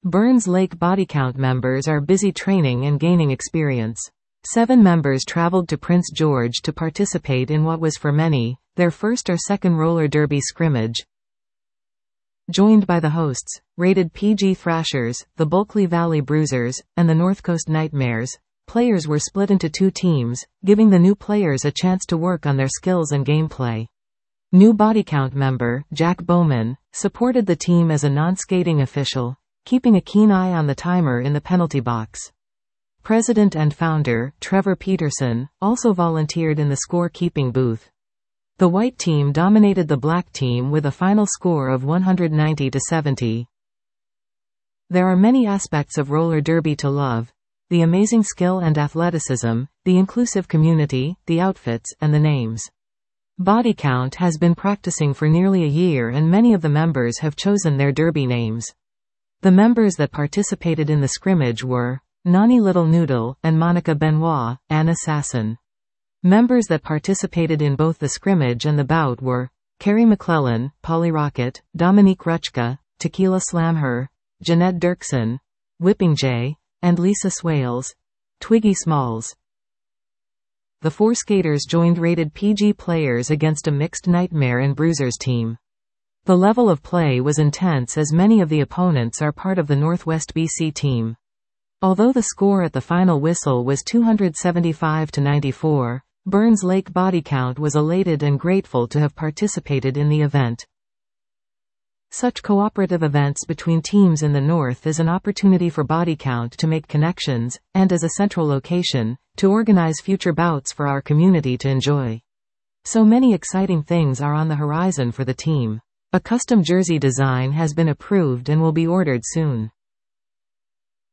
Burns Lake Body Count members are busy training and gaining experience. 7 members traveled to Prince George to participate in what was for many, their first or second roller derby scrimmage. Joined by the hosts, rated PG Thrashers, the Bulkley Valley Bruisers, and the North Coast Nightmares, players were split into 2 teams, giving the new players a chance to work on their skills and gameplay. New Body Count member, Jack Bowman, supported the team as a non-skating official, keeping a keen eye on the timer in the penalty box. President and founder, Trevor Peterson, also volunteered in the score-keeping booth. The white team dominated the black team with a final score of 190-70. There are many aspects of roller derby to love: the amazing skill and athleticism, the inclusive community, the outfits, and the names. Body Count has been practicing for nearly a year and many of the members have chosen their derby names. The members that participated in the scrimmage were Nani Little Noodle and Monica Benoit, an assassin. Members that participated in both the scrimmage and the bout were Carrie McClellan, Polly Rocket, Dominique Rutschka, Tequila Slam Her, Jeanette Dirksen, Whipping J, and Lisa Swales. Twiggy Smalls. The 4 skaters joined rated PG players against a mixed Nightmare and Bruisers team. The level of play was intense as many of the opponents are part of the Northwest BC team. Although the score at the final whistle was 275-94, Burns Lake Body Count was elated and grateful to have participated in the event. Such cooperative events between teams in the North is an opportunity for Body Count to make connections, and as a central location, to organize future bouts for our community to enjoy. So many exciting things are on the horizon for the team. A custom jersey design has been approved and will be ordered soon.